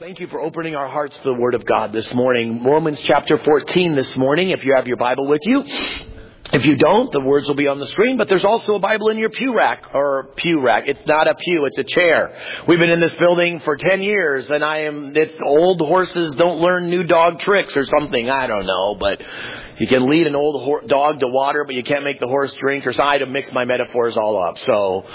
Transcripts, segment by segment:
Thank you for opening our hearts to the Word of God this morning. Romans chapter 14 this morning, if you have your Bible with you. If you don't, the words will be on the screen, but there's also a Bible in your pew rack. It's not a pew, it's a chair. We've been in this building for 10 years, and it's old horses don't learn new dog tricks or something. I don't know, but you can lead an old dog to water, but you can't make the horse drink, or so. I had to mix my metaphors all up, so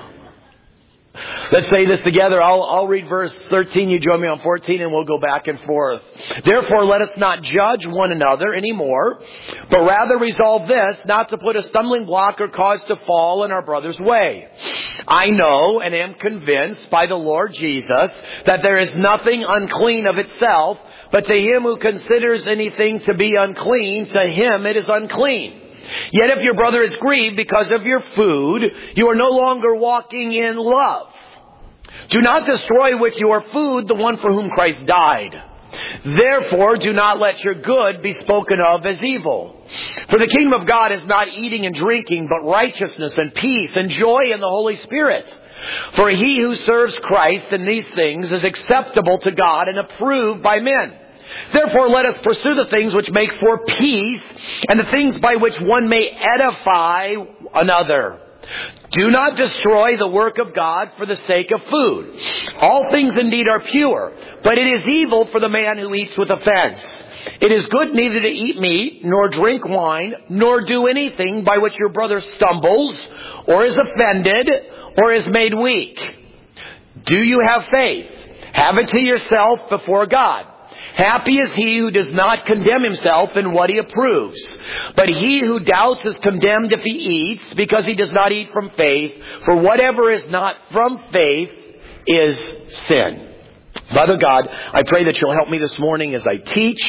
let's say this together. I'll read verse 13. You join me on 14 and we'll go back and forth. Therefore, let us not judge one another anymore, but rather resolve this, not to put a stumbling block or cause to fall in our brother's way. I know and am convinced by the Lord Jesus that there is nothing unclean of itself, but to him who considers anything to be unclean, to him it is unclean. Yet if your brother is grieved because of your food, you are no longer walking in love. Do not destroy with your food the one for whom Christ died. Therefore, do not let your good be spoken of as evil. For the kingdom of God is not eating and drinking, but righteousness and peace and joy in the Holy Spirit. For he who serves Christ in these things is acceptable to God and approved by men. Therefore, let us pursue the things which make for peace and the things by which one may edify another. Do not destroy the work of God for the sake of food. All things indeed are pure, but it is evil for the man who eats with offense. It is good neither to eat meat, nor drink wine, nor do anything by which your brother stumbles, or is offended, or is made weak. Do you have faith? Have it to yourself before God. Happy is he who does not condemn himself in what he approves. But he who doubts is condemned if he eats, because he does not eat from faith. For whatever is not from faith is sin. Father God, I pray that you'll help me this morning as I teach.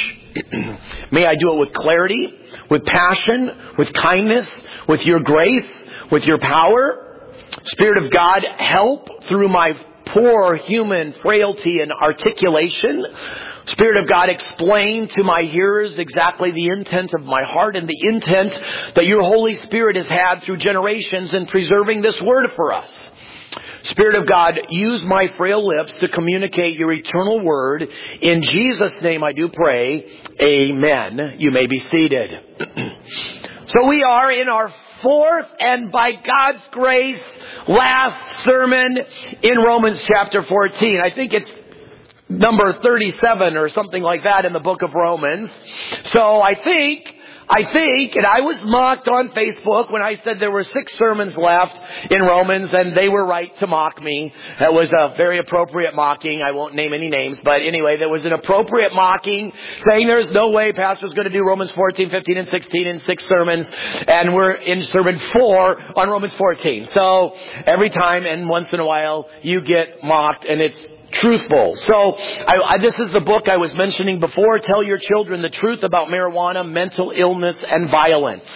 May I do it with clarity, with passion, with kindness, with your grace, with your power. Spirit of God, help through my poor human frailty and articulation. Spirit of God, explain to my hearers exactly the intent of my heart and the intent that your Holy Spirit has had through generations in preserving this word for us. Spirit of God, use my frail lips to communicate your eternal word. In Jesus' name I do pray. Amen. You may be seated. So we are in our fourth and by God's grace last sermon in Romans chapter 14. I think it's number 37 or something like that in the book of Romans. So I think, and I was mocked on Facebook when I said there were 6 sermons left in Romans, and they were right to mock me. That was a very appropriate mocking. I won't name any names, but anyway, there was an appropriate mocking saying there's no way Pastor's going to do Romans 14, 15, and 16 in 6 sermons, and we're in sermon 4 on Romans 14. So every time and once in a while you get mocked, and it's truthful. So this is the book I was mentioning before. Tell your children the truth about marijuana, mental illness, and violence.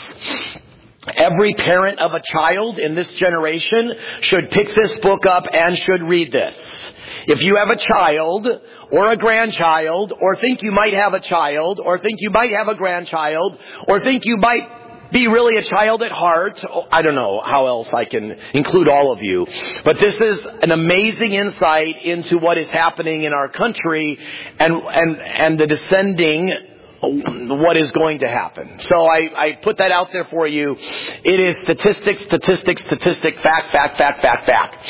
Every parent of a child in this generation should pick this book up and should read this. If you have a child or a grandchild, or think you might have a child, or think you might have a grandchild, or think you might be really a child at heart. I don't know how else I can include all of you. But this is an amazing insight into what is happening in our country and the descending what is going to happen. So I put that out there for you. It is statistic, fact.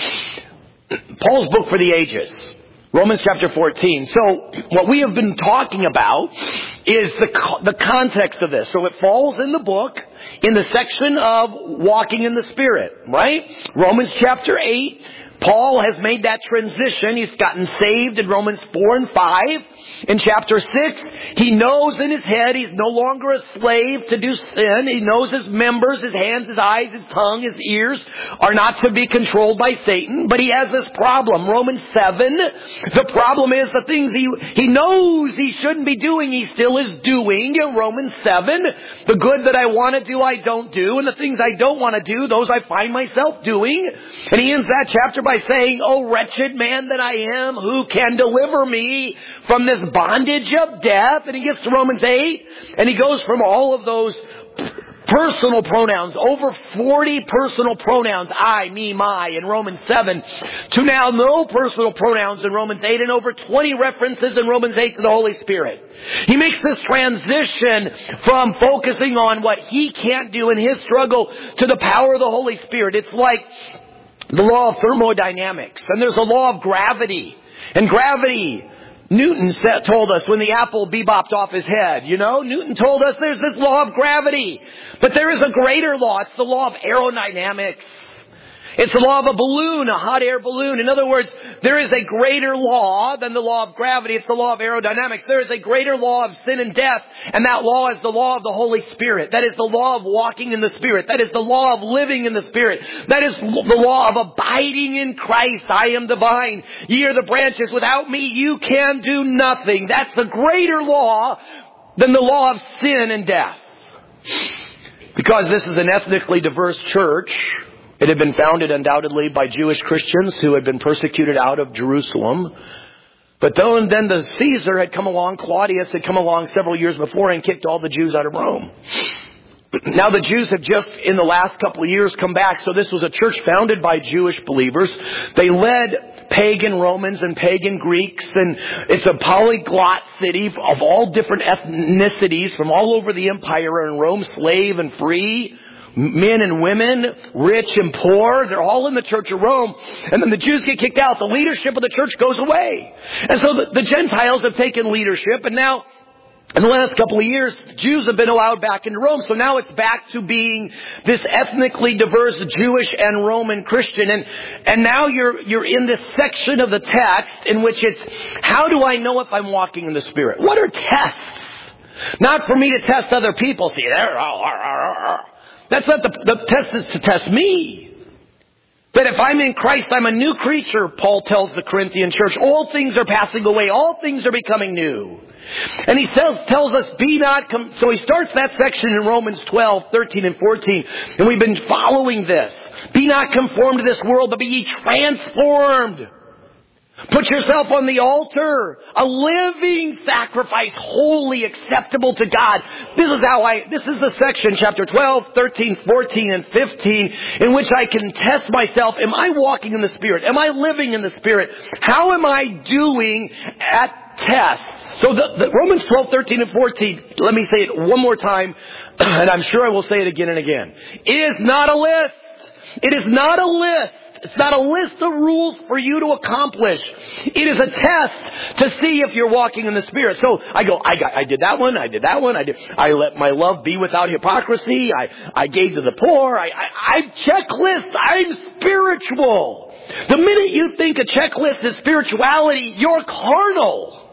Paul's book for the ages. Romans chapter 14. So what we have been talking about is the context of this. So it falls in the book in the section of walking in the Spirit, right? Romans chapter 8. Paul has made that transition. He's gotten saved in Romans 4 and 5. In chapter 6, he knows in his head he's no longer a slave to do sin. He knows his members, his hands, his eyes, his tongue, his ears are not to be controlled by Satan. But he has this problem. Romans 7, the problem is the things he knows he shouldn't be doing, he still is doing. In Romans 7, the good that I want to do, I don't do. And the things I don't want to do, those I find myself doing. And he ends that chapter by saying, "Oh, wretched man that I am, who can deliver me from this bondage of death?" And he gets to Romans 8, and he goes from all of those personal pronouns, over 40 personal pronouns, I, me, my, in Romans 7, to now no personal pronouns in Romans 8, and over 20 references in Romans 8 to the Holy Spirit. He makes this transition from focusing on what he can't do in his struggle to the power of the Holy Spirit. It's like the law of thermodynamics, and there's a law of gravity. And gravity, Newton told us when the apple bebopped off his head, Newton told us there's this law of gravity. But there is a greater law. It's the law of aerodynamics. It's the law of a balloon, a hot air balloon. In other words, there is a greater law than the law of gravity. It's the law of aerodynamics. There is a greater law of sin and death, and that law is the law of the Holy Spirit. That is the law of walking in the Spirit. That is the law of living in the Spirit. That is the law of abiding in Christ. I am the vine. Ye are the branches. Without me, you can do nothing. That's the greater law than the law of sin and death. Because this is an ethnically diverse church, it had been founded undoubtedly by Jewish Christians who had been persecuted out of Jerusalem. But then the Caesar had come along, Claudius had come along several years before and kicked all the Jews out of Rome. Now the Jews have just in the last couple of years come back. So this was a church founded by Jewish believers. They led pagan Romans and pagan Greeks, and it's a polyglot city of all different ethnicities from all over the empire in Rome, slave and free. Men and women, rich and poor, they're all in the Church of Rome. And then the Jews get kicked out. The leadership of the church goes away. And so the Gentiles have taken leadership. And now, in the last couple of years, Jews have been allowed back into Rome. So now it's back to being this ethnically diverse Jewish and Roman Christian. And now you're in this section of the text in which it's, how do I know if I'm walking in the Spirit? What are tests? Not for me to test other people. See, that's not the test is to test me. That if I'm in Christ, I'm a new creature, Paul tells the Corinthian church. All things are passing away. All things are becoming new. And he tells us, be not... So he starts that section in Romans 12, 13, and 14. And we've been following this. Be not conformed to this world, but be ye transformed. Put yourself on the altar, a living sacrifice, holy, acceptable to God. This is the section, chapter 12, 13, 14, and 15, in which I can test myself. Am I walking in the Spirit? Am I living in the Spirit? How am I doing at tests? So the Romans 12, 13, and 14, let me say it one more time, and I'm sure I will say it again and again. It is not a list. It is not a list. It's not a list of rules for you to accomplish. It is a test to see if you're walking in the Spirit. So I did that one, I let my love be without hypocrisy, I gave to the poor, I checklist, I'm spiritual. The minute you think a checklist is spirituality, you're carnal.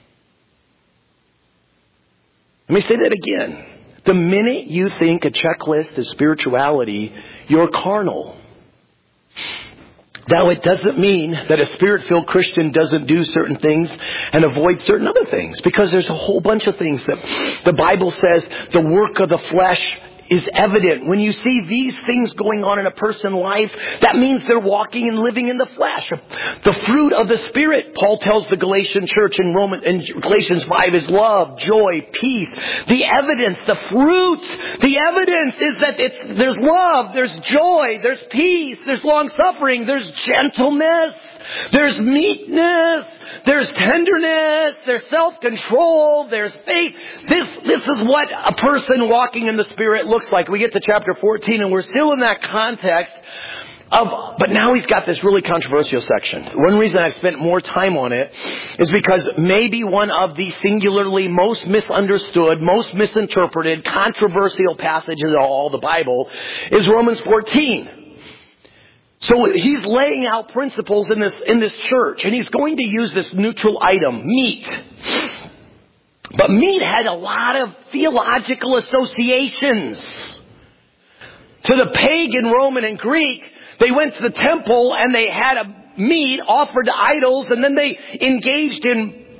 Let me say that again. The minute you think a checklist is spirituality, you're carnal. Now, it doesn't mean that a Spirit-filled Christian doesn't do certain things and avoid certain other things, because there's a whole bunch of things that the Bible says the work of the flesh is evident. When you see these things going on in a person's life, that means they're walking and living in the flesh. The fruit of the Spirit, Paul tells the Galatian church in Galatians 5, is love, joy, peace. The evidence, the fruit, the evidence is that there's love, there's joy, there's peace, there's long suffering, there's gentleness, there's meekness, there's tenderness, there's self-control, there's faith. This is what a person walking in the Spirit looks like. We get to chapter 14 and we're still in that context but now he's got this really controversial section. One reason I've spent more time on it is because maybe one of the singularly most misunderstood, most misinterpreted, controversial passages of all the Bible is Romans 14. So he's laying out principles in this church, and he's going to use this neutral item, meat. But meat had a lot of theological associations. To the pagan Roman and Greek, they went to the temple and they had a meat offered to idols, and then they engaged in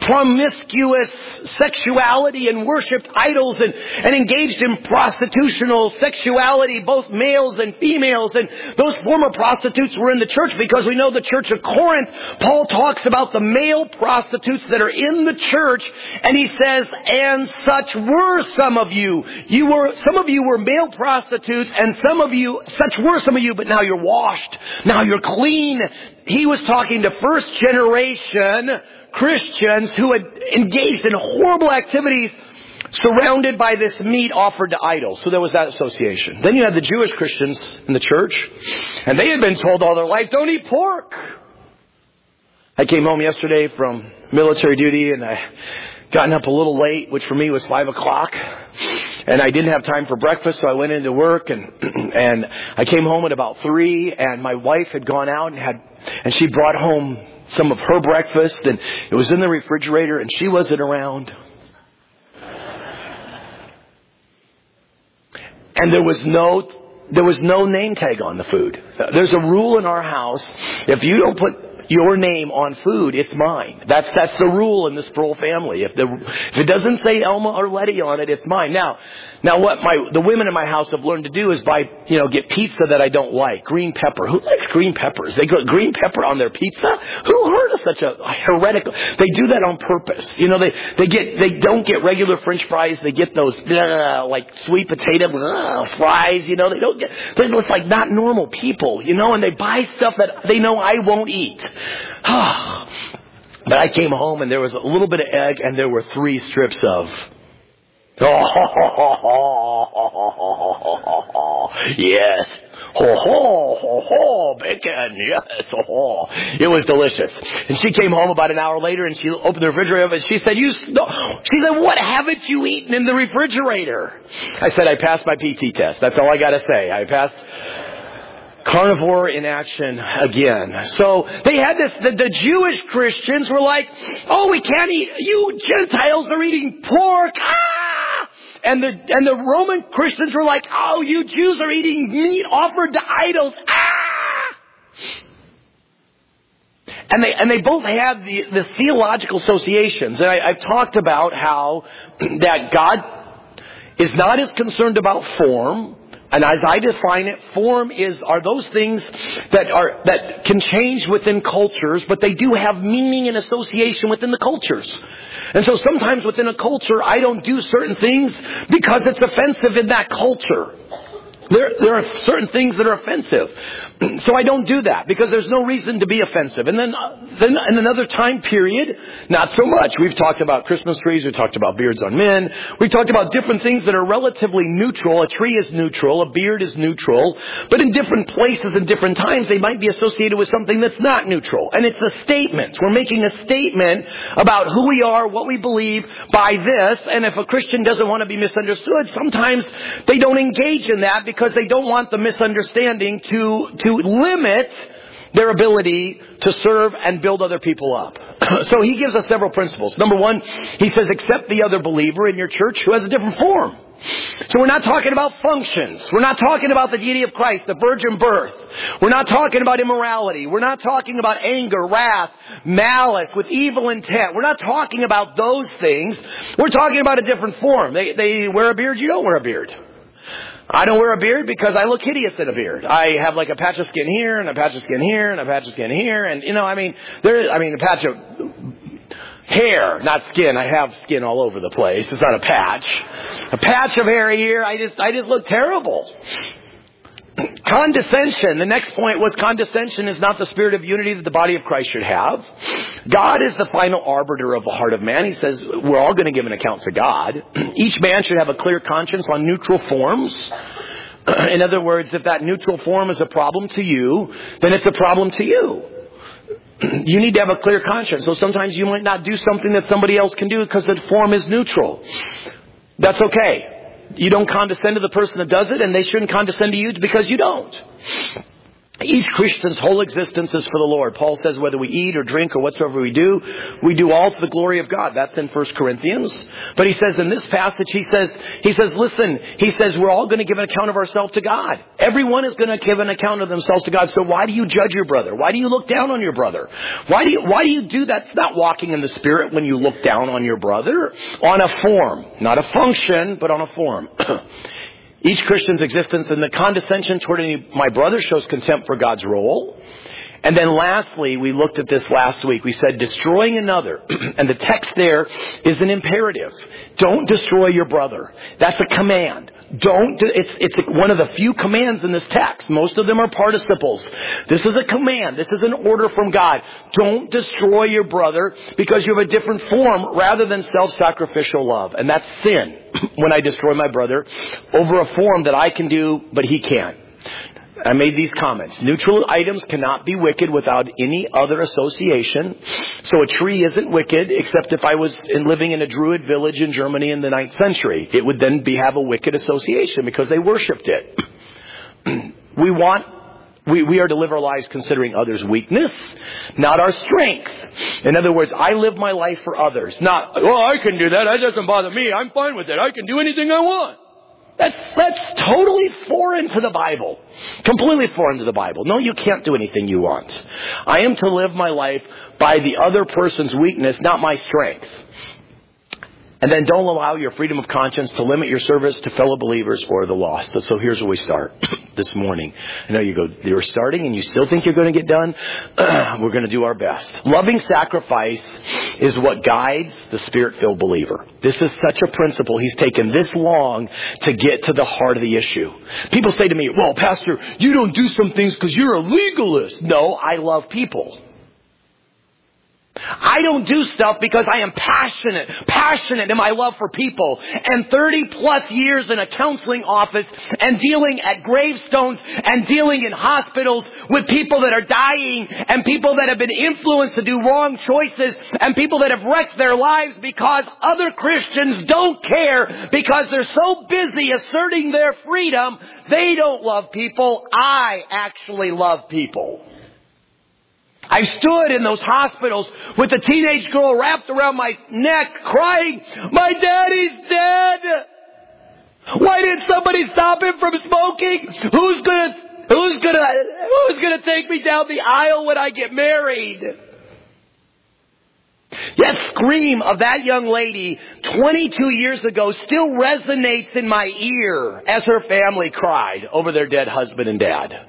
promiscuous sexuality and worshipped idols and engaged in prostitutional sexuality, both males and females. And those former prostitutes were in the church, because we know the church of Corinth, Paul talks about the male prostitutes that are in the church. And he says, and such were some of you. Some of you were male prostitutes, and such were some of you, but now you're washed. Now you're clean. He was talking to first generation Christians who had engaged in horrible activities surrounded by this meat offered to idols. So there was that association. Then you had the Jewish Christians in the church, and they had been told all their life, don't eat pork. I came home yesterday from military duty, and I gotten up a little late, which for me was 5 o'clock. And I didn't have time for breakfast, so I went into work, and I came home at about 3, and my wife had gone out and she brought home some of her breakfast, and it was in the refrigerator, and she wasn't around. And there was no name tag on the food. There's a rule in our house: if you don't put your name on food, it's mine. That's the rule in the Sproul family. If it doesn't say Elma or Letty on it, it's mine. Now what the women in my house have learned to do is get pizza that I don't like. Green pepper. Who likes green peppers? They put green pepper on their pizza? Who heard of such a heretical? They do that on purpose. They don't get regular French fries. They get those like sweet potato fries. They're just like not normal people. And they buy stuff that they know I won't eat. But I came home, and there was a little bit of egg, and there were 3 strips of yes, bacon, yes, it was delicious. And she came home about an hour later, and she opened the refrigerator, and she said, what haven't you eaten in the refrigerator? I said, I passed my PT test. That's all I got to say. I passed carnivore in action again. So they had this, the Jewish Christians were like, we can't eat, you Gentiles are eating pork. And the Roman Christians were like, you Jews are eating meat offered to idols. And they both had the theological associations. And I've talked about how that God is not as concerned about form. And as I define it, form are those things that can change within cultures, but they do have meaning and association within the cultures. And so sometimes within a culture, I don't do certain things because it's offensive in that culture. There are certain things that are offensive. So I don't do that because there's no reason to be offensive. And then in another time period, not so much. We've talked about Christmas trees. We've talked about beards on men. We've talked about different things that are relatively neutral. A tree is neutral. A beard is neutral. But in different places and different times, they might be associated with something that's not neutral. And it's a statement. We're making a statement about who we are, what we believe by this. And if a Christian doesn't want to be misunderstood, sometimes they don't engage in that because they don't want the misunderstanding to limit their ability to serve and build other people up. So he gives us several principles. Number 1, he says, accept the other believer in your church who has a different form. So we're not talking about functions. We're not talking about the deity of Christ, the virgin birth. We're not talking about immorality. We're not talking about anger, wrath, malice with evil intent. We're not talking about those things. We're talking about a different form. They wear a beard. You don't wear a beard. I don't wear a beard because I look hideous in a beard. I have like a patch of skin here and a patch of skin here and a patch of skin here. And, a patch of hair, not skin. I have skin all over the place. It's not a patch. A patch of hair here. I just look terrible. Condescension. The next point was condescension is not the spirit of unity that the body of Christ should have. God is the final arbiter of the heart of man. He says we're all going to give an account to God. Each man should have a clear conscience on neutral forms. In other words, if that neutral form is a problem to you, then it's a problem to you. You need to have a clear conscience. So sometimes you might not do something that somebody else can do because the form is neutral. That's okay. You don't condescend to the person that does it, and they shouldn't condescend to you because you don't. Each Christian's whole existence is for the Lord. Paul says whether we eat or drink or whatsoever we do all to the glory of God. That's in 1 Corinthians. But he says in this passage, he says, listen, we're all going to give an account of ourselves to God. Everyone is going to give an account of themselves to God. So why do you judge your brother? Why do you look down on your brother? Why do you do that? It's not walking in the Spirit when you look down on your brother. On a form. Not a function, but on a form. Each Christian's existence in the condescension toward my brother shows contempt for God's role. And then lastly, we looked at this last week. We said destroying another. And the text there is an imperative. Don't destroy your brother. That's a command. It's one of the few commands in this text. Most of them are participles. This is a command. This is an order from God. Don't destroy your brother because you have a different form rather than self-sacrificial love. And that's sin when I destroy my brother over a form that I can do, but he can't. I made these comments. Neutral items cannot be wicked without any other association. So a tree isn't wicked except if I was living in a Druid village in Germany in the 9th century. It would then have a wicked association because they worshipped it. We are to live our lives considering others' weakness, not our strength. In other words, I live my life for others. Not, I can do that. That doesn't bother me. I'm fine with it. I can do anything I want. That's totally foreign to the Bible. Completely foreign to the Bible. No, you can't do anything you want. I am to live my life by the other person's weakness, not my strength. And then don't allow your freedom of conscience to limit your service to fellow believers or the lost. So here's where we start this morning. I know you're starting and you still think you're going to get done. We're going to do our best. Loving sacrifice is what guides the Spirit-filled believer. This is such a principle. He's taken this long to get to the heart of the issue. People say to me, well, Pastor, you don't do some things because you're a legalist. No, I love people. I don't do stuff because I am passionate in my love for people. And 30 plus years in a counseling office and dealing at gravestones and dealing in hospitals with people that are dying and people that have been influenced to do wrong choices and people that have wrecked their lives because other Christians don't care because they're so busy asserting their freedom, they don't love people. I actually love people. I stood in those hospitals with a teenage girl wrapped around my neck crying, my daddy's dead. Why didn't somebody stop him from smoking? Who's gonna take me down the aisle when I get married? That scream of that young lady 22 years ago still resonates in my ear as her family cried over their dead husband and dad.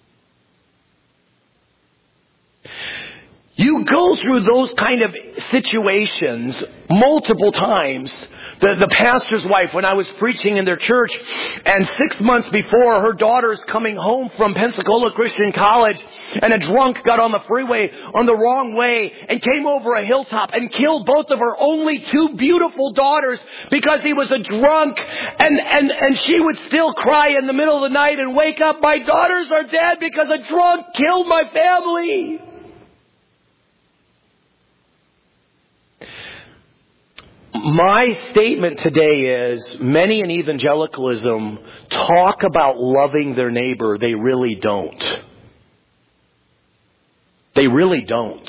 You go through those kind of situations multiple times. The pastor's wife, when I was preaching in their church, and 6 months before, her daughter's coming home from Pensacola Christian College, and a drunk got on the freeway on the wrong way and came over a hilltop and killed both of her only 2 beautiful daughters because he was a drunk, and she would still cry in the middle of the night and wake up, my daughters are dead because a drunk killed my family. My statement today is many in evangelicalism talk about loving their neighbor. They really don't. They really don't.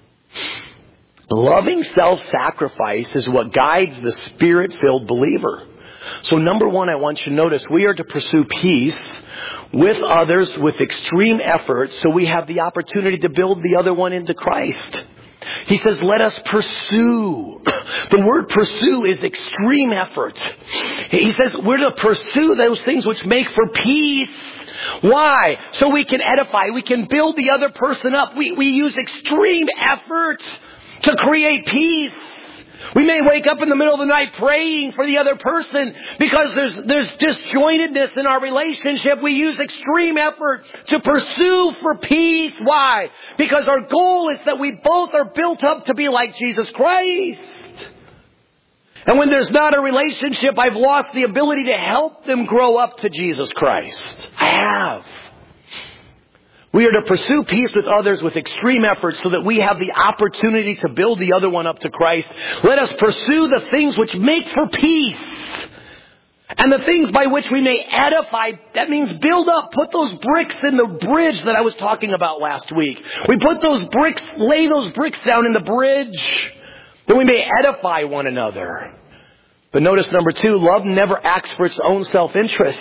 Loving self-sacrifice is what guides the Spirit-filled believer. So number one, I want you to notice we are to pursue peace with others with extreme effort so we have the opportunity to build the other one into Christ. He says, let us pursue. The word pursue is extreme effort. He says we're to pursue those things which make for peace. Why? So we can edify. We can build the other person up. We use extreme effort to create peace. We may wake up in the middle of the night praying for the other person because there's disjointedness in our relationship. We use extreme effort to pursue for peace. Why? Because our goal is that we both are built up to be like Jesus Christ. And when there's not a relationship, I've lost the ability to help them grow up to Jesus Christ. I have. We are to pursue peace with others with extreme effort so that we have the opportunity to build the other one up to Christ. Let us pursue the things which make for peace. And the things by which we may edify, that means build up. Put those bricks in the bridge that I was talking about last week. We put those bricks, lay those bricks down in the bridge, that we may edify one another. But notice number 2, love never acts for its own self-interest.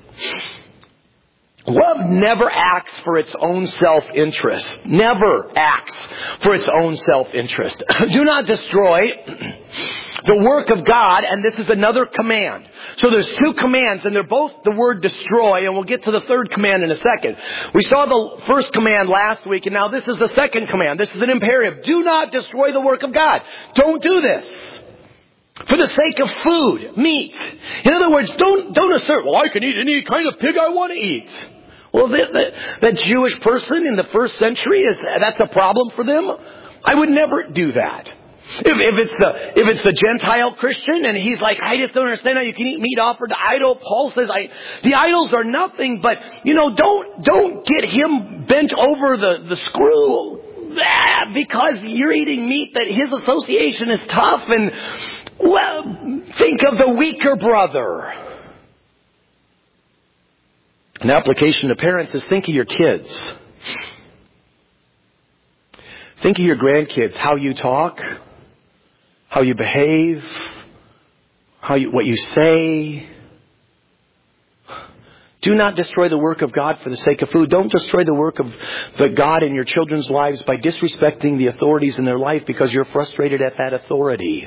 Love never acts for its own self-interest. Never acts for its own self-interest. Do not destroy the work of God, and this is another command. So there's 2 commands, and they're both the word destroy, and we'll get to the third command in a second. We saw the first command last week, and now this is the second command. This is an imperative. Do not destroy the work of God. Don't do this. For the sake of food, meat. In other words, don't assert, well, I can eat any kind of pig I want to eat. Well, that Jewish person in the first century, that's a problem for them? I would never do that. If it's the Gentile Christian and he's like, I just don't understand how you can eat meat offered to idol. Paul says, the idols are nothing, but, don't get him bent over the screw because you're eating meat that his association is tough and, well, think of the weaker brother. An application to parents is think of your kids. Think of your grandkids, how you talk, how you behave, what you say. Do not destroy the work of God for the sake of food. Don't destroy the work of the God in your children's lives by disrespecting the authorities in their life because you're frustrated at that authority.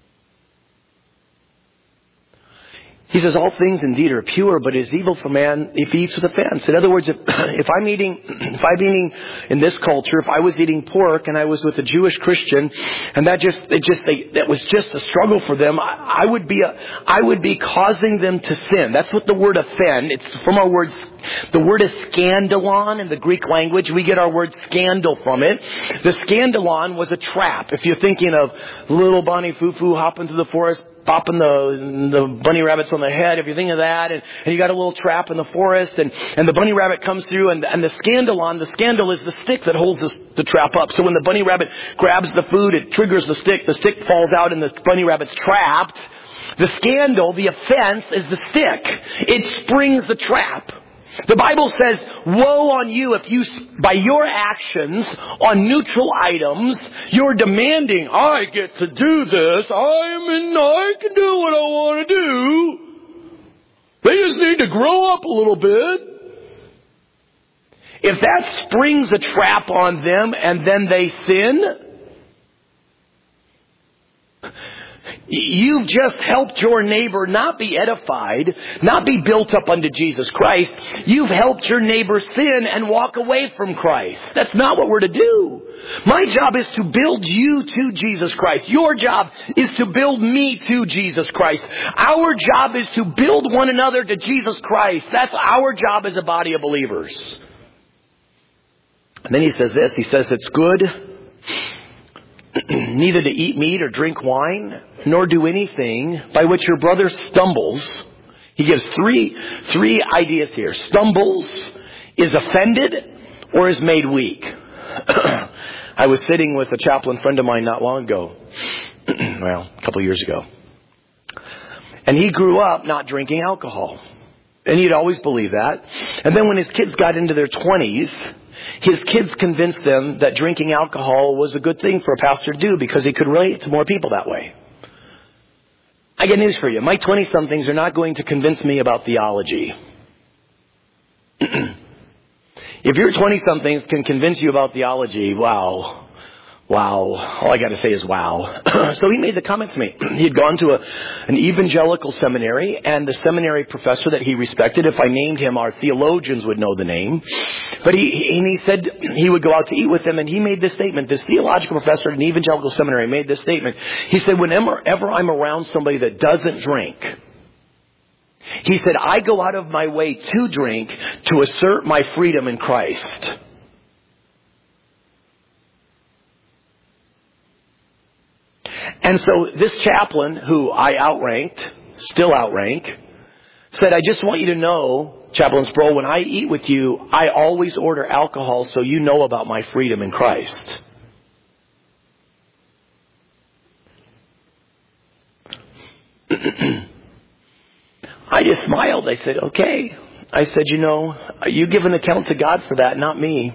He says, all things indeed are pure, but it is evil for man if he eats with offense. In other words, if I'm eating in this culture, if I was eating pork and I was with a Jewish Christian, and that was just a struggle for them, I would be causing them to sin. That's what the word offend. It's from our word. The word is scandalon in the Greek language. We get our word scandal from it. The scandalon was a trap. If you're thinking of little Bonnie Foo-Foo hopping through the forest, popping the bunny rabbits on the head, if you think of that, and you got a little trap in the forest, and the bunny rabbit comes through, and the scandal is the stick that holds the trap up. So when the bunny rabbit grabs the food, it triggers the stick falls out, and the bunny rabbit's trapped. The scandal, the offense, is the stick. It springs the trap. The Bible says, woe on you if you, by your actions on neutral items, you're demanding, I get to do this, I can do what I want to do. They just need to grow up a little bit. If that springs a trap on them and then they sin, you've just helped your neighbor not be edified, not be built up unto Jesus Christ. You've helped your neighbor sin and walk away from Christ. That's not what we're to do. My job is to build you to Jesus Christ. Your job is to build me to Jesus Christ. Our job is to build one another to Jesus Christ. That's our job as a body of believers. And then he says this. He says it's good neither to eat meat or drink wine, nor do anything by which your brother stumbles. He gives three ideas here. Stumbles, is offended, or is made weak. I was sitting with a chaplain friend of mine not long ago. Well, a couple of years ago. And he grew up not drinking alcohol. And he'd always believed that. And then when his kids got into their 20s, his kids convinced them that drinking alcohol was a good thing for a pastor to do because he could relate to more people that way. I got news for you. My 20-somethings are not going to convince me about theology. If your 20-somethings can convince you about theology, wow. All I got to say is wow. So he made the comment to me. He had gone to an evangelical seminary, and the seminary professor that he respected, if I named him, our theologians would know the name. But he said he would go out to eat with him, and he made this statement. This theological professor at an evangelical seminary made this statement. He said, whenever I'm around somebody that doesn't drink, he said, I go out of my way to drink to assert my freedom in Christ. And so this chaplain, who I still outrank, said, I just want you to know, Chaplain Sproul, when I eat with you, I always order alcohol so you know about my freedom in Christ. I I just smiled. I said, okay. I said, you give an account to God for that, not me.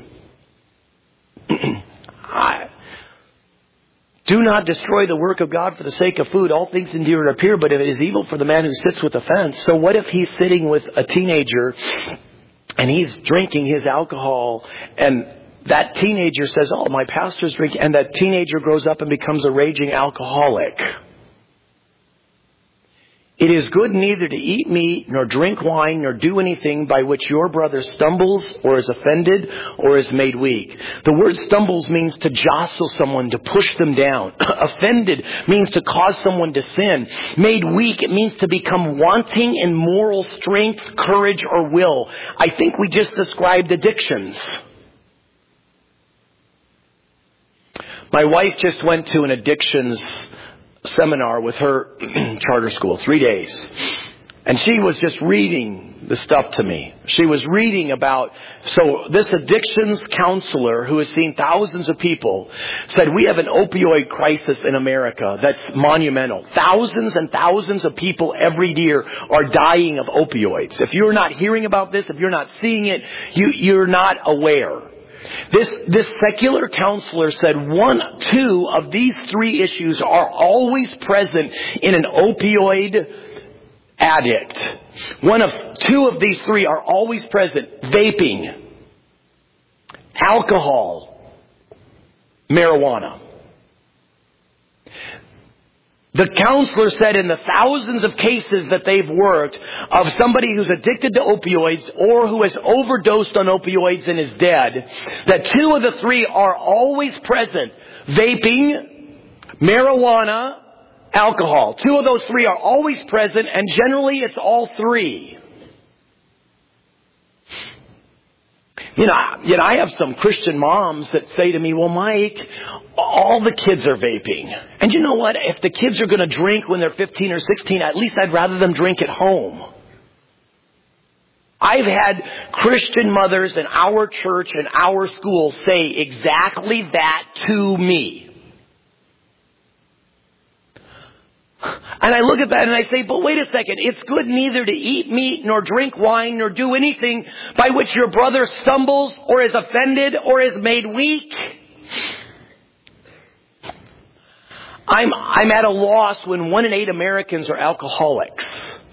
Do not destroy the work of God for the sake of food. All things endure and appear, but it is evil for the man who sits with a fence. So what if he's sitting with a teenager and he's drinking his alcohol, and that teenager says, oh, my pastor's drinking, and that teenager grows up and becomes a raging alcoholic? It is good neither to eat meat, nor drink wine, nor do anything by which your brother stumbles, or is offended, or is made weak. The word stumbles means to jostle someone, to push them down. Offended means to cause someone to sin. Made weak, it means to become wanting in moral strength, courage, or will. I think we just described addictions. My wife just went to an addictions seminar with her charter school, 3 days. And she was just reading the stuff to me. She was reading about, so this addictions counselor who has seen thousands of people said, we have an opioid crisis in America that's monumental. Thousands and thousands of people every year are dying of opioids. If you're not hearing about this, if you're not seeing it, you're not aware. This secular counselor said 2 of these 3 issues are always present in an opioid addict. 2 of these 3 are always present. Vaping, alcohol, marijuana. The counselor said in the thousands of cases that they've worked of somebody who's addicted to opioids or who has overdosed on opioids and is dead, that 2 of the 3 are always present. Vaping, marijuana, alcohol. 2 of those 3 are always present, and generally it's all 3. I have some Christian moms that say to me, well, Mike, all the kids are vaping. And you know what? If the kids are going to drink when they're 15 or 16, at least I'd rather them drink at home. I've had Christian mothers in our church and our school say exactly that to me. And I look at that and I say, but wait a second, it's good neither to eat meat, nor drink wine, nor do anything by which your brother stumbles, or is offended, or is made weak. I'm at a loss when 1 in 8 Americans are alcoholics.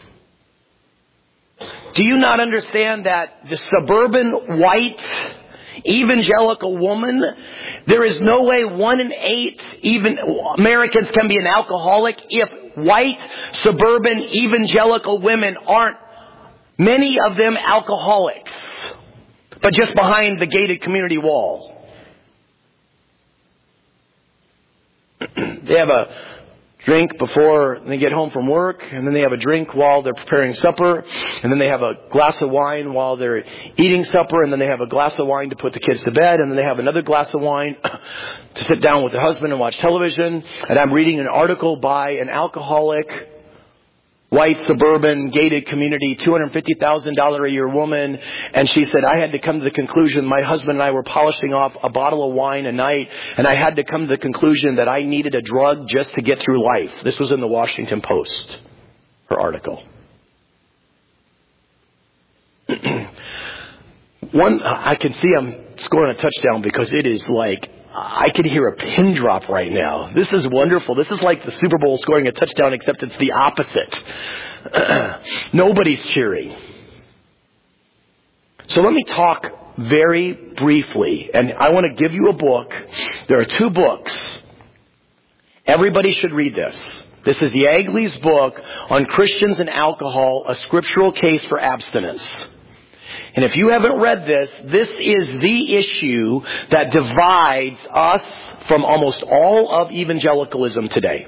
Do you not understand that the suburban white evangelical woman, there is no way 1 in 8 even Americans can be an alcoholic if white suburban evangelical women aren't, many of them, alcoholics, but just behind the gated community wall. They have a drink before they get home from work, and then they have a drink while they're preparing supper, and then they have a glass of wine while they're eating supper, and then they have a glass of wine to put the kids to bed, and then they have another glass of wine to sit down with their husband and watch television. And I'm reading an article by an alcoholic, white, suburban, gated community, $250,000 a year woman. And she said, I had to come to the conclusion, my husband and I were polishing off a bottle of wine a night, and I had to come to the conclusion that I needed a drug just to get through life. This was in the Washington Post, her article. I can see I'm scoring a touchdown because it is like, I can hear a pin drop right now. This is wonderful. This is like the Super Bowl scoring a touchdown, except it's the opposite. Nobody's cheering. So let me talk very briefly, and I want to give you a book. There are 2 books. Everybody should read this. This is Yagley's book on Christians and alcohol, a scriptural case for abstinence. And if you haven't read this, this is the issue that divides us from almost all of evangelicalism today.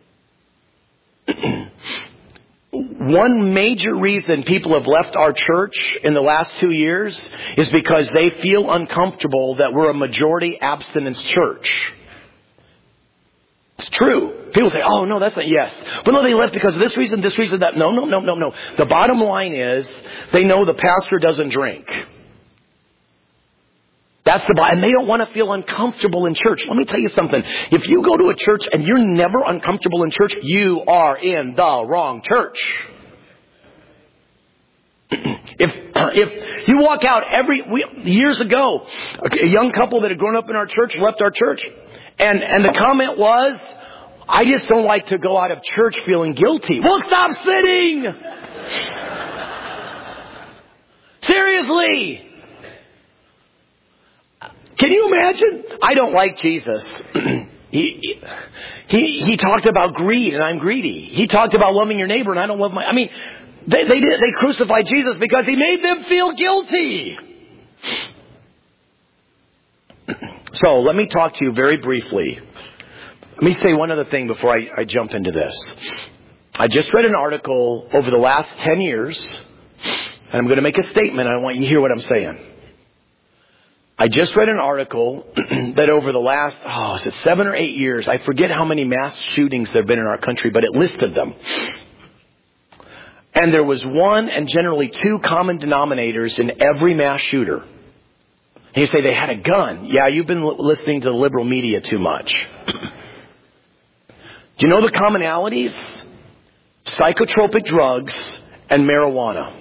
One major reason people have left our church in the last 2 years is because they feel uncomfortable that we're a majority abstinence church. It's true. People say, oh, no, that's not, yes. But no, they left because of this reason, that. No. The bottom line is they know the pastor doesn't drink. That's the bottom. And they don't want to feel uncomfortable in church. Let me tell you something. If you go to a church and you're never uncomfortable in church, you are in the wrong church. If you walk out years ago, a young couple that had grown up in our church left our church, and the comment was, I just don't like to go out of church feeling guilty. Well, stop sitting! Seriously! Can you imagine? I don't like Jesus. He talked about greed, and I'm greedy. He talked about loving your neighbor, and I don't love my... They crucified Jesus because he made them feel guilty. So let me talk to you very briefly. Let me say one other thing before I jump into this. I just read an article over the last 10 years, and I'm going to make a statement. I want you to hear what I'm saying. I just read an article that over the last, 7 or 8 years, I forget how many mass shootings there have been in our country, but it listed them. And there was one and generally two common denominators in every mass shooter. And you say they had a gun. Yeah, you've been listening to the liberal media too much. Do you know the commonalities? Psychotropic drugs and marijuana.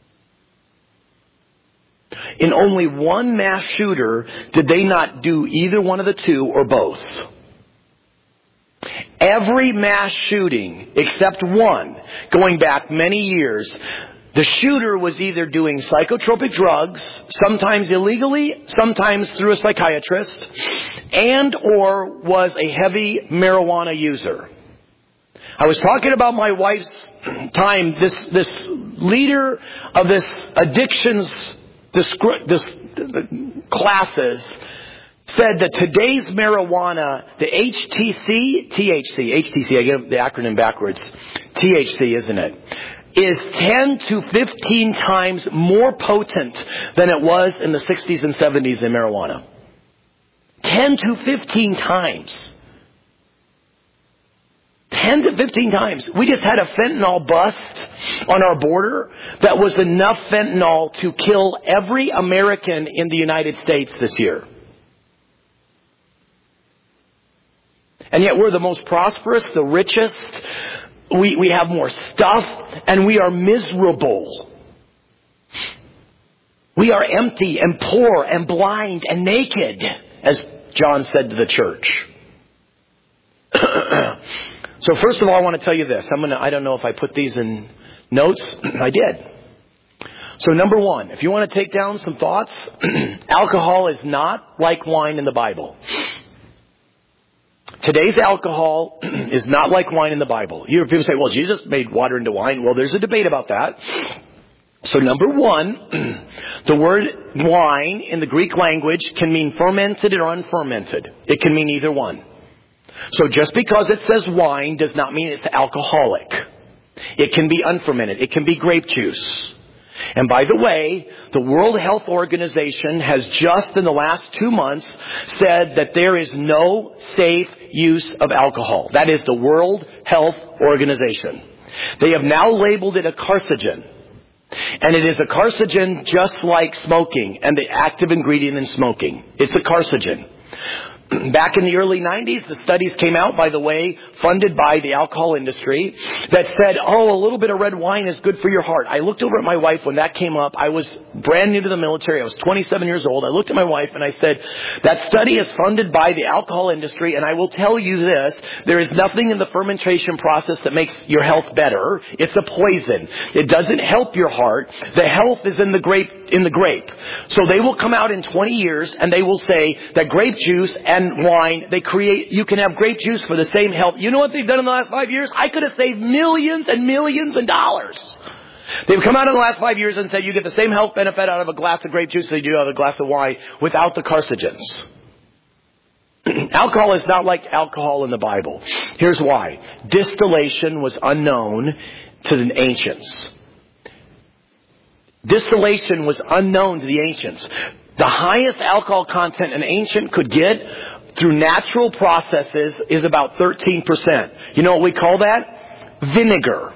In only one mass shooter did they not do either one of the two or both. Every mass shooting, except one, going back many years, the shooter was either doing psychotropic drugs, sometimes illegally, sometimes through a psychiatrist, and or was a heavy marijuana user. I was talking about my wife's time. This leader of this addictions classes said that today's marijuana, the THC, I get the acronym backwards, THC, isn't it, is 10 to 15 times more potent than it was in the 60s and 70s in marijuana. 10 to 15 times. 10 to 15 times. We just had a fentanyl bust on our border that was enough fentanyl to kill every American in the United States this year. And yet we're the most prosperous, the richest. We have more stuff, and we are miserable. We are empty and poor and blind and naked, as John said to the church. So first of all, I want to tell you this. I don't know if I put these in notes. I did. So number one, if you want to take down some thoughts, alcohol is not like wine in the Bible. Today's alcohol is not like wine in the Bible. You hear people say, well, Jesus made water into wine. Well, there's a debate about that. So number one, the word wine in the Greek language can mean fermented or unfermented. It can mean either one. So just because it says wine does not mean it's alcoholic. It can be unfermented. It can be grape juice. And by the way, the World Health Organization has just in the last 2 months said that there is no safe use of alcohol. That is the World Health Organization. They have now labeled it a carcinogen. And it is a carcinogen just like smoking and the active ingredient in smoking. It's a carcinogen. Back in the early 90s, the studies came out, by the way, funded by the alcohol industry, that said, a little bit of red wine is good for your heart. I looked over at my wife when that came up. I was brand new to the military. I was 27 years old. I looked at my wife and I said, that study is funded by the alcohol industry, and I will tell you this, there is nothing in the fermentation process that makes your health better. It's a poison. It doesn't help your heart. The health is in the grape. So they will come out in 20 years and they will say that grape juice and wine, you can have grape juice for the same health. You know what they've done in the last 5 years? I could have saved millions and millions of dollars. They've come out in the last 5 years and said you get the same health benefit out of a glass of grape juice as you do out of a glass of wine without the carcinogens. Alcohol is not like alcohol in the Bible. Here's why. Distillation was unknown to the ancients. Distillation was unknown to the ancients. The highest alcohol content an ancient could get through natural processes is about 13%. You know what we call that? Vinegar.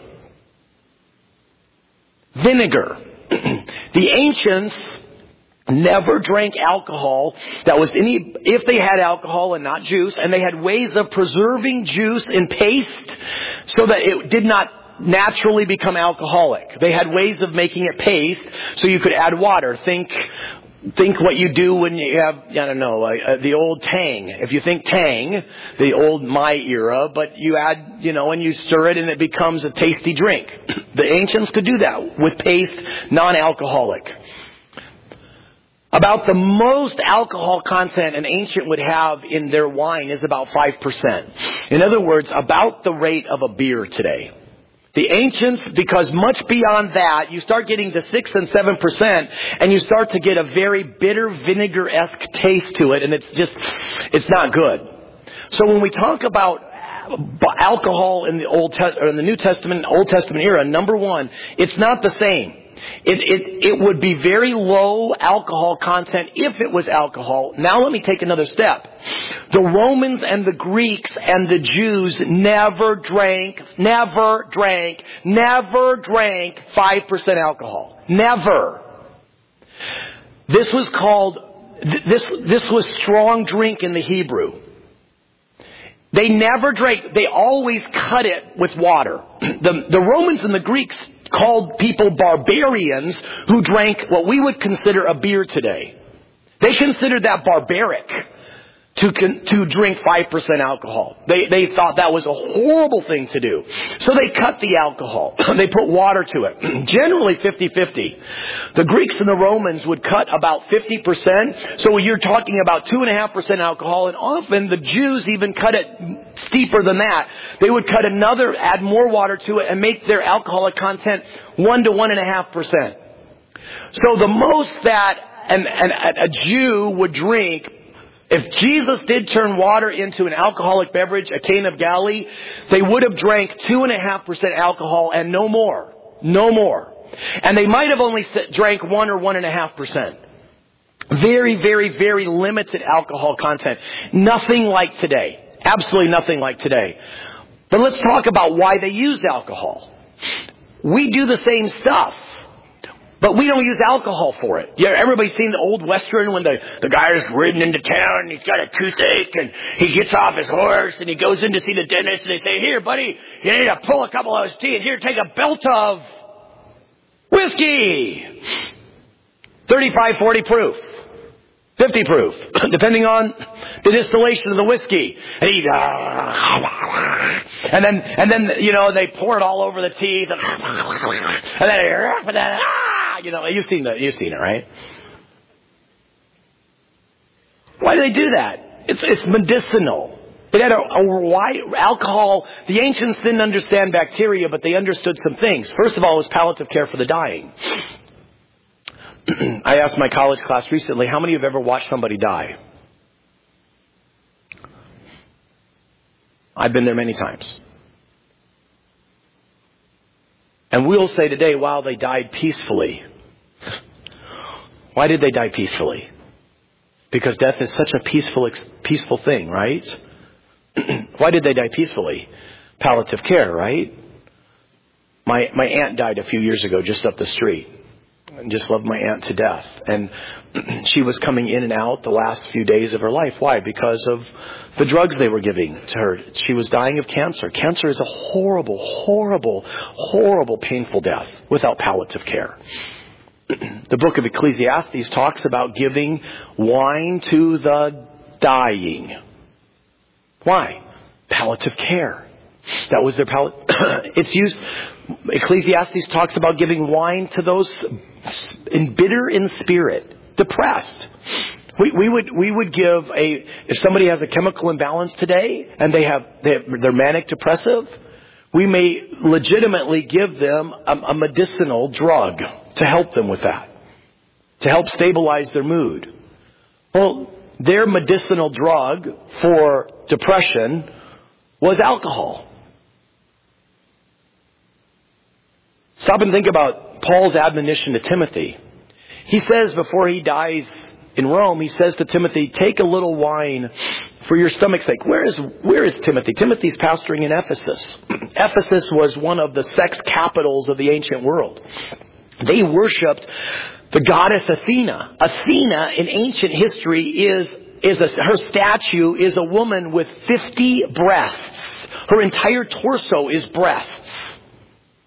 Vinegar. The ancients never drank alcohol that was if they had alcohol and not juice, and they had ways of preserving juice in paste so that it did not naturally become alcoholic. They had ways of making it paste so you could add water. Think what you do when you have, the old Tang. If you think Tang, the old my era, but you add, and you stir it and it becomes a tasty drink. The ancients could do that with paste, non-alcoholic. About the most alcohol content an ancient would have in their wine is about 5%. In other words, about the rate of a beer today. The ancients, because much beyond that, you start getting to 6 and 7%, and you start to get a very bitter vinegar-esque taste to it, and it's not good. So when we talk about alcohol in the New Testament, Old Testament era, number one, it's not the same. It would be very low alcohol content if it was alcohol. Now let me take another step. The Romans and the Greeks and the Jews never drank 5% alcohol. Never. This was called, this was strong drink in the Hebrew. They never drank, they always cut it with water. The Romans and the Greeks called people barbarians who drank what we would consider a beer today. They considered that barbaric to drink 5% alcohol. They thought that was a horrible thing to do. So they cut the alcohol. They put water to it. Generally 50-50. The Greeks and the Romans would cut about 50%. So you're talking about 2.5% alcohol. And often the Jews even cut it steeper than that. They would add more water to it and make their alcoholic content 1 to 1.5%. So the most that a Jew would drink, if Jesus did turn water into an alcoholic beverage, a Cana of Galilee, they would have drank 2.5% alcohol and no more. No more. And they might have only drank 1 or 1.5%. Very, very, very limited alcohol content. Nothing like today. Absolutely nothing like today. But let's talk about why they used alcohol. We do the same stuff, but we don't use alcohol for it. Yeah, everybody's seen the old Western when the guy is ridden into town and he's got a toothache and he gets off his horse and he goes in to see the dentist and they say, "Here, buddy, you need to pull a couple of those teeth. Here, take a belt of whiskey. 35, 40 proof. 50 proof, depending on the distillation of the whiskey." And he, and then, they pour it all over the teeth. And then, you've seen it, right? Why do they do that? It's medicinal. It had a wide alcohol. The ancients didn't understand bacteria, but they understood some things. First of all, it was palliative care for the dying. I asked my college class recently, how many have ever watched somebody die? I've been there many times. And we'll say today, wow, they died peacefully. Why did they die peacefully? Because death is such a peaceful thing, right? Why did they die peacefully? Palliative care, right? My aunt died a few years ago just up the street. I just loved my aunt to death. And she was coming in and out the last few days of her life. Why? Because of the drugs they were giving to her. She was dying of cancer. Cancer is a horrible, horrible, horrible, painful death without palliative care. The book of Ecclesiastes talks about giving wine to the dying. Why? Palliative care. That was their it's used. Ecclesiastes talks about giving wine to those bitter in spirit, depressed. We would give if somebody has a chemical imbalance today and they're manic depressive, we may legitimately give them a medicinal drug to help them with that, to help stabilize their mood. Well, their medicinal drug for depression was alcohol. Stop and think about Paul's admonition to Timothy. He says before he dies in Rome, he says to Timothy, take a little wine for your stomach's sake. Where is Timothy? Timothy's pastoring in Ephesus. Ephesus was one of the sex capitals of the ancient world. They worshipped the goddess Athena. Athena in ancient history her statue is a woman with 50 breasts. Her entire torso is breasts.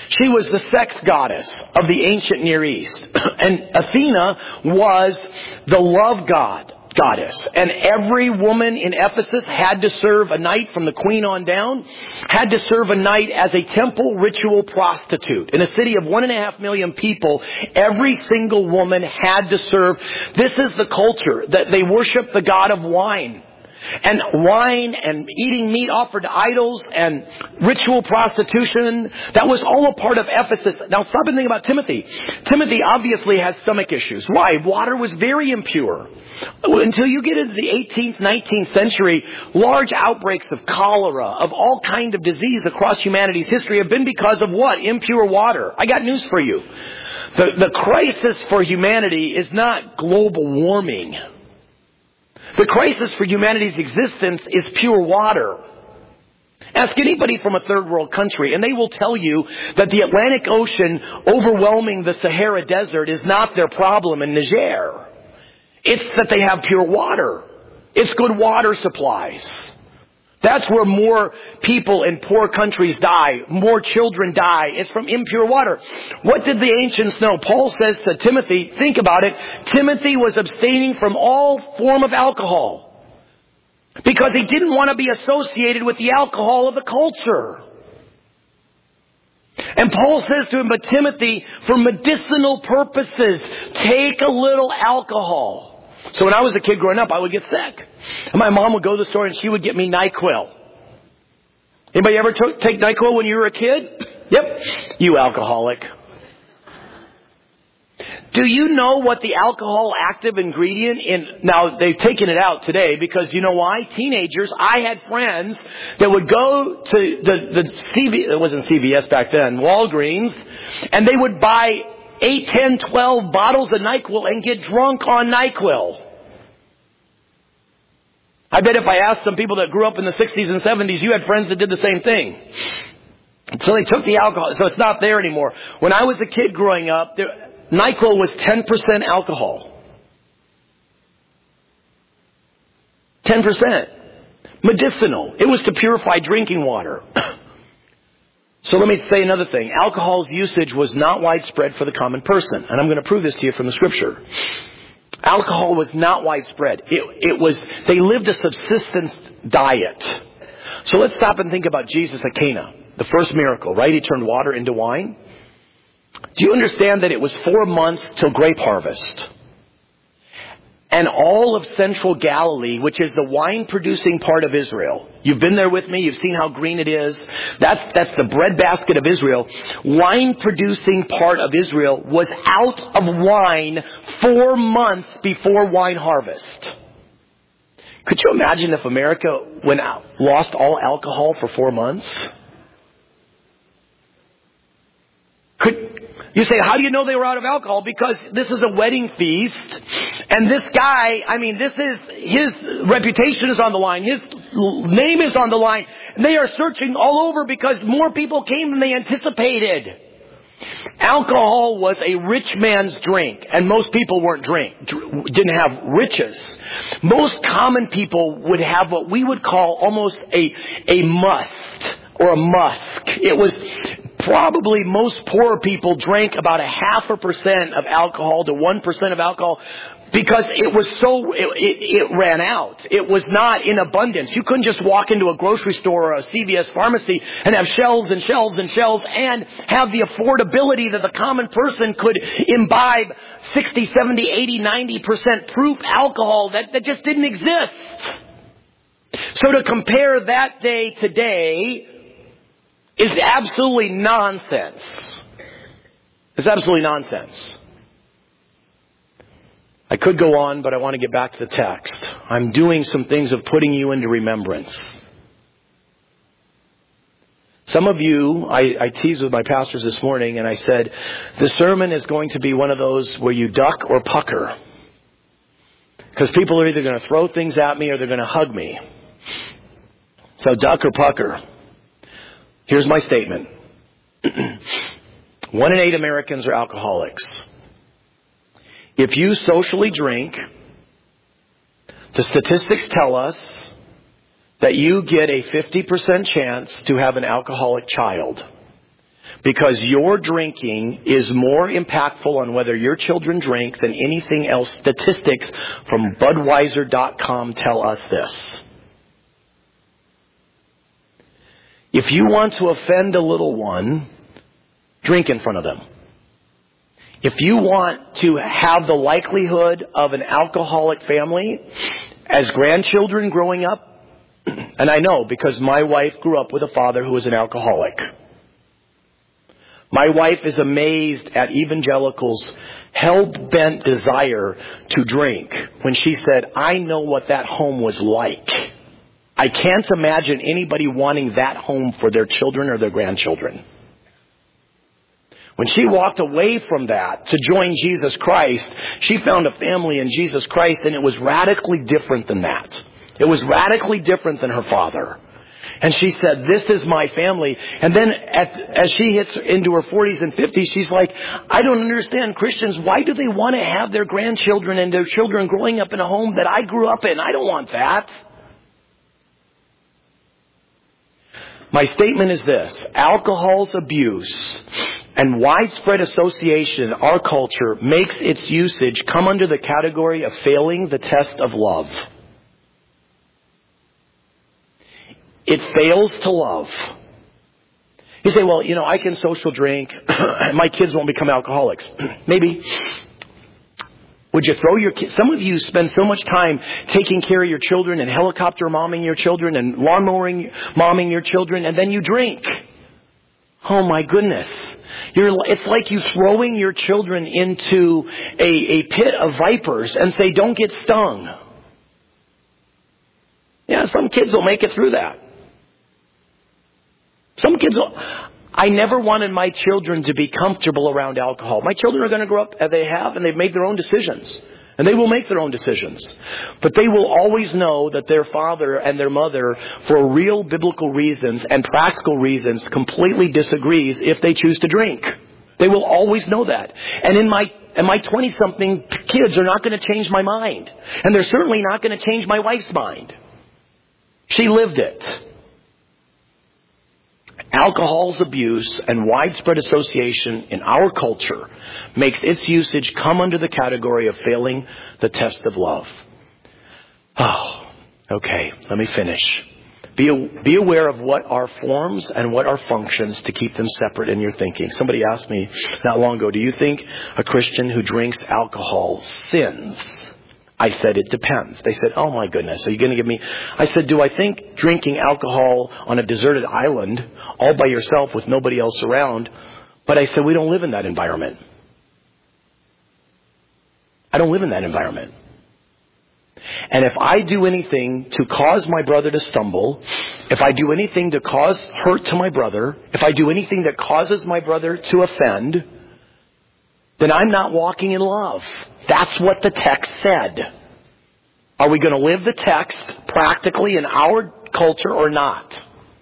She was the sex goddess of the ancient Near East. And Athena was the love goddess. And every woman in Ephesus had to serve a night, from the queen on down, had to serve a night as a temple ritual prostitute. In a city of 1.5 million people, every single woman had to serve. This is the culture that they worship the god of wine. And wine and eating meat offered to idols and ritual prostitution, that was all a part of Ephesus. Now stop and think about Timothy. Timothy obviously has stomach issues. Why? Water was very impure. Until you get into the 18th, 19th century, large outbreaks of cholera, of all kind of disease across humanity's history have been because of what? Impure water. I got news for you. The crisis for humanity is not global warming. The crisis for humanity's existence is pure water. Ask anybody from a third world country and they will tell you that the Atlantic Ocean overwhelming the Sahara Desert is not their problem in Niger. It's that they have pure water. It's good water supplies. That's where more people in poor countries die. More children die. It's from impure water. What did the ancients know? Paul says to Timothy, think about it, Timothy was abstaining from all form of alcohol because he didn't want to be associated with the alcohol of the culture. And Paul says to him, but Timothy, for medicinal purposes, take a little alcohol. So when I was a kid growing up, I would get sick. And my mom would go to the store and she would get me NyQuil. Anybody ever take NyQuil when you were a kid? Yep. You alcoholic. Do you know what the alcohol active ingredient in... Now, they've taken it out today because you know why? Teenagers, I had friends that would go to it wasn't CVS back then, Walgreens, and they would buy 8, 10, 12 bottles of NyQuil and get drunk on NyQuil. I bet if I asked some people that grew up in the 60s and 70s, you had friends that did the same thing. So they took the alcohol. So it's not there anymore. When I was a kid growing up, NyQuil was 10% alcohol. 10%. Medicinal. It was to purify drinking water. So let me say another thing. Alcohol's usage was not widespread for the common person. And I'm going to prove this to you from the scripture. Alcohol was not widespread. They lived a subsistence diet. So let's stop and think about Jesus at Cana. The first miracle, right? He turned water into wine. Do you understand that it was 4 months till grape harvest? And all of central Galilee, which is the wine-producing part of Israel. You've been there with me. You've seen how green it is. That's the breadbasket of Israel. Wine-producing part of Israel was out of wine 4 months before wine harvest. Could you imagine if America lost all alcohol for 4 months? You say, how do you know they were out of alcohol? Because this is a wedding feast. And this guy, his reputation is on the line. His name is on the line. And they are searching all over because more people came than they anticipated. Alcohol was a rich man's drink. And most people didn't have riches. Most common people would have what we would call almost a must or a musk. It was... Probably most poor people drank about 0.5% of alcohol to 1% of alcohol because it ran out. It was not in abundance. You couldn't just walk into a grocery store or a CVS pharmacy and have shelves and shelves and shelves and have the affordability that the common person could imbibe 60, 70, 80, 90% proof alcohol that just didn't exist. So to compare that day today is absolutely nonsense. It's absolutely nonsense. I could go on, but I want to get back to the text. I'm doing some things of putting you into remembrance. Some of you, I teased with my pastors this morning and I said, the sermon is going to be one of those where you duck or pucker. Because people are either going to throw things at me or they're going to hug me. So duck or pucker. Here's my statement. 1 in 8 Americans are alcoholics. If you socially drink, the statistics tell us that you get a 50% chance to have an alcoholic child. Because your drinking is more impactful on whether your children drink than anything else. Statistics from Budweiser.com tell us this. If you want to offend a little one, drink in front of them. If you want to have the likelihood of an alcoholic family as grandchildren growing up, and I know because my wife grew up with a father who was an alcoholic. My wife is amazed at evangelicals' hell-bent desire to drink when she said, I know what that home was like. I can't imagine anybody wanting that home for their children or their grandchildren. When she walked away from that to join Jesus Christ, she found a family in Jesus Christ, and it was radically different than that. It was radically different than her father. And she said, this is my family. And then as she hits into her 40s and 50s, she's like, I don't understand Christians. Why do they want to have their grandchildren and their children growing up in a home that I grew up in? I don't want that. My statement is this. Alcohol's abuse and widespread association in our culture makes its usage come under the category of failing the test of love. It fails to love. You say, well, I can social drink. My kids won't become alcoholics. Maybe. Would you throw your kids? Some of you spend so much time taking care of your children and helicopter momming your children and lawnmowing momming your children, and then you drink. Oh my goodness. It's like you throwing your children into a pit of vipers and say, don't get stung. Yeah, some kids will make it through that. Some kids will. I never wanted my children to be comfortable around alcohol. My children are going to grow up as they have, and they've made their own decisions. And they will make their own decisions. But they will always know that their father and their mother, for real biblical reasons and practical reasons, completely disagrees if they choose to drink. They will always know that. And my 20-something kids are not going to change my mind. And they're certainly not going to change my wife's mind. She lived it. Alcohol's abuse and widespread association in our culture makes its usage come under the category of failing the test of love. Oh, okay, let me finish. Be aware of what are forms and what are functions to keep them separate in your thinking. Somebody asked me not long ago, do you think a Christian who drinks alcohol sins? I said, it depends. They said, oh my goodness, are you going to give me? I said, do I think drinking alcohol on a deserted island all by yourself with nobody else around? But I said, we don't live in that environment. I don't live in that environment. And if I do anything to cause my brother to stumble, if I do anything to cause hurt to my brother, if I do anything that causes my brother to offend, then I'm not walking in love. That's what the text said. Are we going to live the text practically in our culture or not?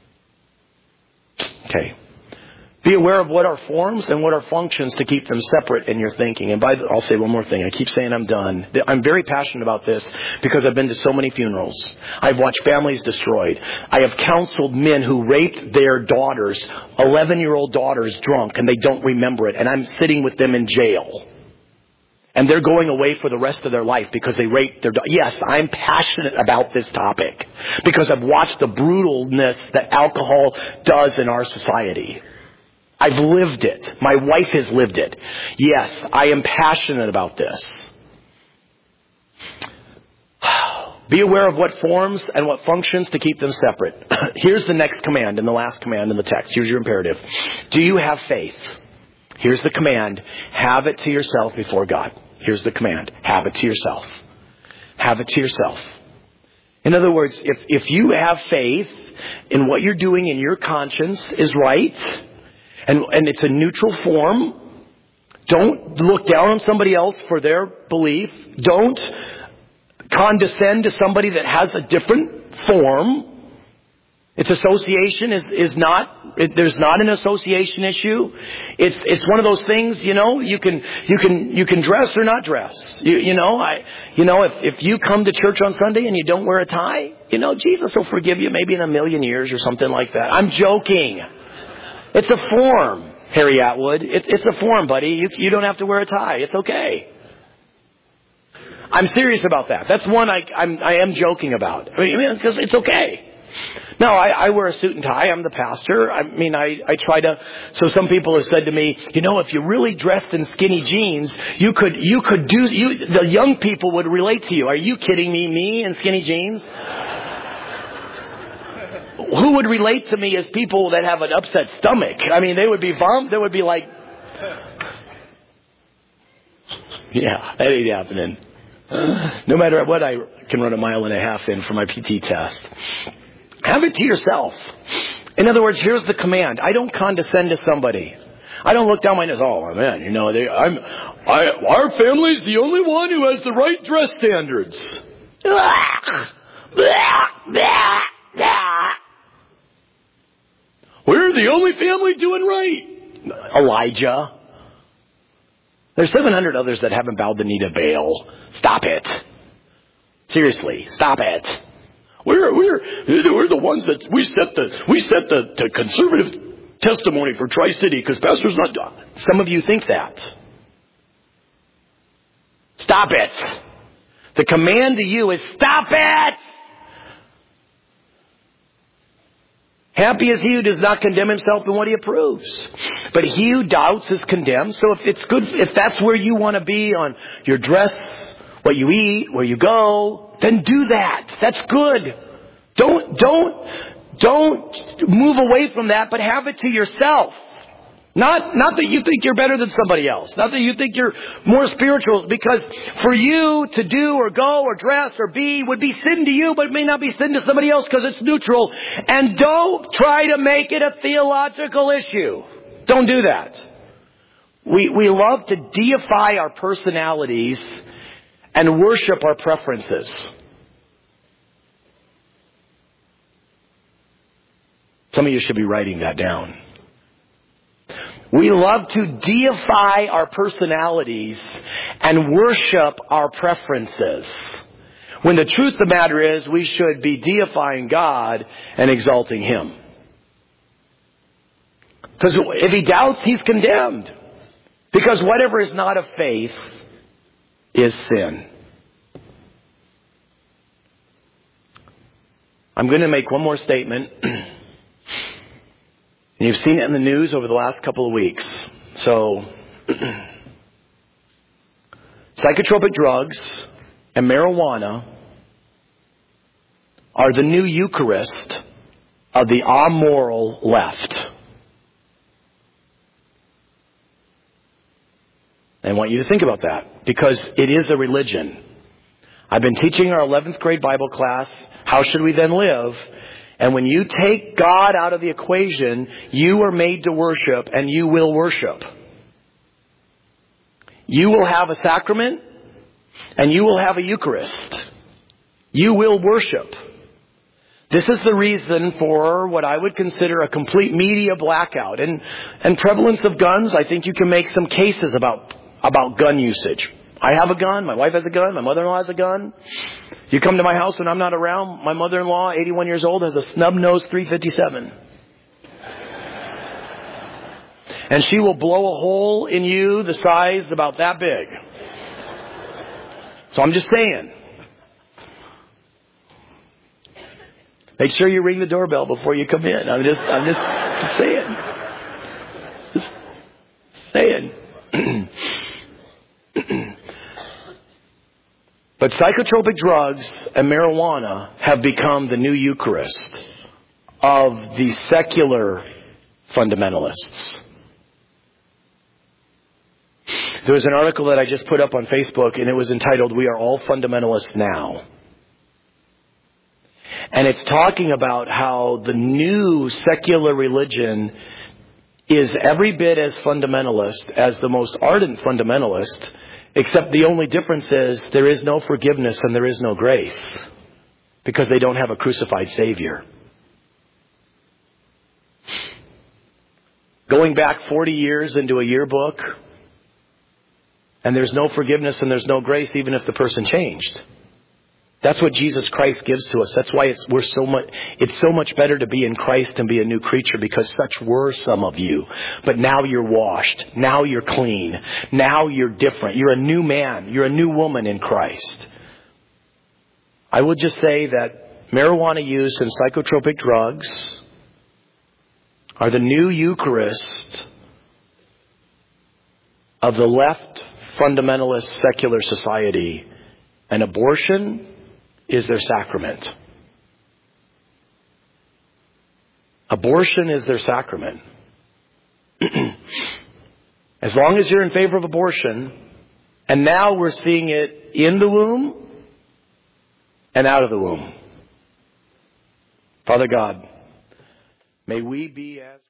Okay. Be aware of what are forms and what are functions to keep them separate in your thinking. And I'll say one more thing. I keep saying I'm done. I'm very passionate about this because I've been to so many funerals. I've watched families destroyed. I have counseled men who raped their daughters, 11-year-old daughters, drunk, and they don't remember it. And I'm sitting with them in jail. And they're going away for the rest of their life because they raped their daughter. Yes, I'm passionate about this topic because I've watched the brutalness that alcohol does in our society. I've lived it. My wife has lived it. Yes, I am passionate about this. Be aware of what forms and what functions to keep them separate. Here's the next command and the last command in the text. Here's your imperative. Do you have faith? Here's the command. Have it to yourself before God. Here's the command. Have it to yourself. Have it to yourself. In other words, if you have faith in what you're doing in your conscience is right, and it's a neutral form, don't look down on somebody else for their belief. Don't condescend to somebody that has a different form. Its association is not, there's not an association issue. It's one of those things, you can dress or not dress. If you come to church on Sunday and you don't wear a tie, Jesus will forgive you maybe in a million years or something like that. I'm joking. It's a form. Harry Atwood. It's a form, buddy. You don't have to wear a tie. It's okay. I'm serious about that. That's one I am joking about. I mean, because it's okay. No, I wear a suit and tie. I'm the pastor. I mean, I try to. So some people have said to me, if you really dressed in skinny jeans, you could do. The young people would relate to you. Are you kidding me? Me in skinny jeans? Who would relate to me as people that have an upset stomach? I mean, they would be They would be like, yeah, that ain't happening. No matter what, I can run 1.5 miles in for my PT test. Have it to yourself. In other words, here's the command. I don't condescend to somebody. I don't look down my nose. Oh man, our family's the only one who has the right dress standards. We're the only family doing right. Elijah. There's 700 others that haven't bowed the knee to Baal. Stop it. Seriously, stop it. We're the ones that we set the conservative testimony for Tri-City because pastor's not done. Some of you think that. Stop it. The command to you is stop it. Happy is he who does not condemn himself in what he approves. But he who doubts is condemned. So if that's where you want to be on your dress, what you eat, where you go, then do that. That's good. Don't move away from that, but have it to yourself. Not that you think you're better than somebody else. Not that you think you're more spiritual. Because for you to do or go or dress or be would be sin to you, but it may not be sin to somebody else because it's neutral. And don't try to make it a theological issue. Don't do that. We love to deify our personalities and worship our preferences. Some of you should be writing that down. We love to deify our personalities and worship our preferences. When the truth of the matter is, we should be deifying God and exalting Him. Because if he doubts, he's condemned. Because whatever is not of faith is sin. I'm going to make one more statement. And you've seen it in the news over the last couple of weeks. So, psychotropic drugs and marijuana are the new Eucharist of the amoral left. I want you to think about that, because it is a religion. I've been teaching our 11th grade Bible class, How Should We Then Live? And when you take God out of the equation, you are made to worship, and you will worship. You will have a sacrament, and you will have a Eucharist. You will worship. This is the reason for what I would consider a complete media blackout. And prevalence of guns, I think you can make some cases about gun usage. I have a gun. My wife has a gun. My mother-in-law has a gun. You come to my house when I'm not around. My mother-in-law, 81 years old, has a snub-nosed .357. And she will blow a hole in you the size about that big. So I'm just saying. Make sure you ring the doorbell before you come in. I'm just saying. Just saying. But psychotropic drugs and marijuana have become the new Eucharist of the secular fundamentalists. There was an article that I just put up on Facebook, and it was entitled, "We Are All Fundamentalists Now." And it's talking about how the new secular religion is every bit as fundamentalist as the most ardent fundamentalist, except the only difference is there is no forgiveness and there is no grace, because they don't have a crucified Savior. Going back 40 years into a yearbook, and there's no forgiveness and there's no grace even if the person changed. That's what Jesus Christ gives to us. That's why it's so much better to be in Christ and be a new creature, because such were some of you. But now you're washed. Now you're clean. Now you're different. You're a new man. You're a new woman in Christ. I will just say that marijuana use and psychotropic drugs are the new Eucharist of the left fundamentalist secular society. And abortion is their sacrament. Abortion is their sacrament. As long as you're in favor of abortion, and now we're seeing it in the womb and out of the womb. Father God, may we be as